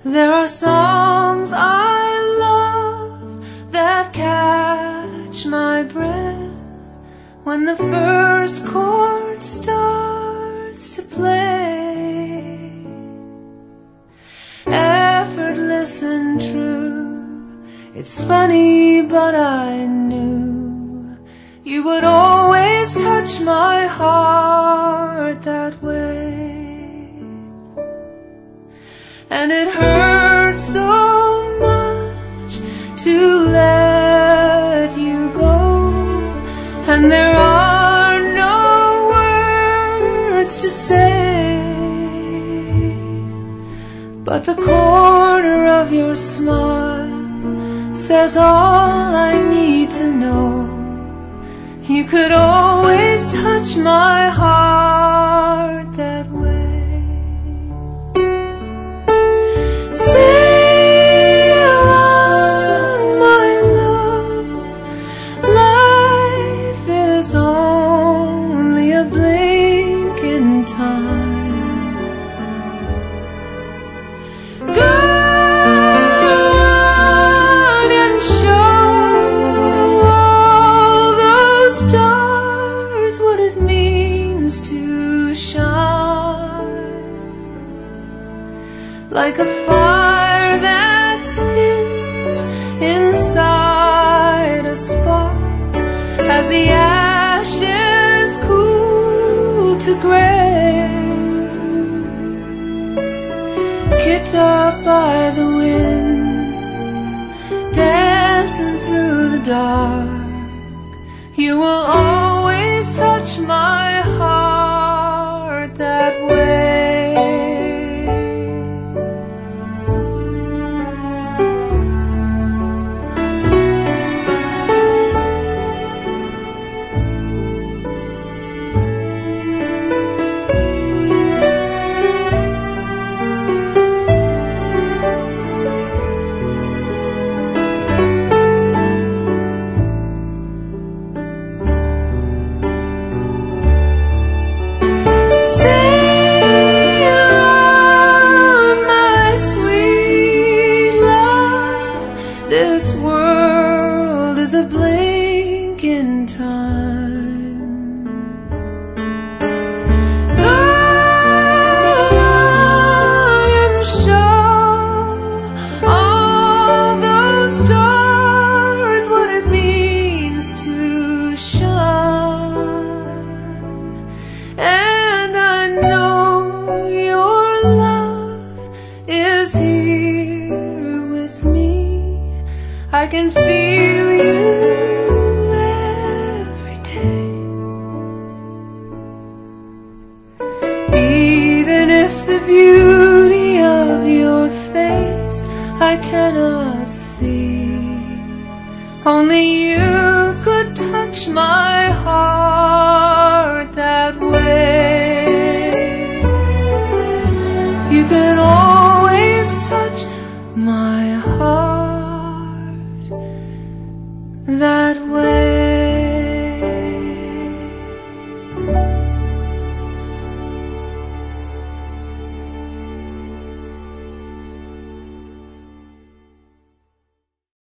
There are songs I love that catch my breath when the first chord starts to play. Effortless and true, it's funny but I knew you would always touch my heart that way. And it hurts so much to let you go, and there are no words to say, but the corner of your smile says all I need to know. You could always touch my heart that way. Sail on, my love, life is only a blink in time. Go on and show all those stars what it means to shine, like a fire that spins inside a spark as the ashes cool to gray, kicked up by the wind, dancing through the dark. You will always touch my heart that way. This world is a blink in time. Go on and show all those stars what it means to shine. And I know your love is here with me. I can feel you every day. Even if the beauty of your face I cannot see, only you could touch my heart.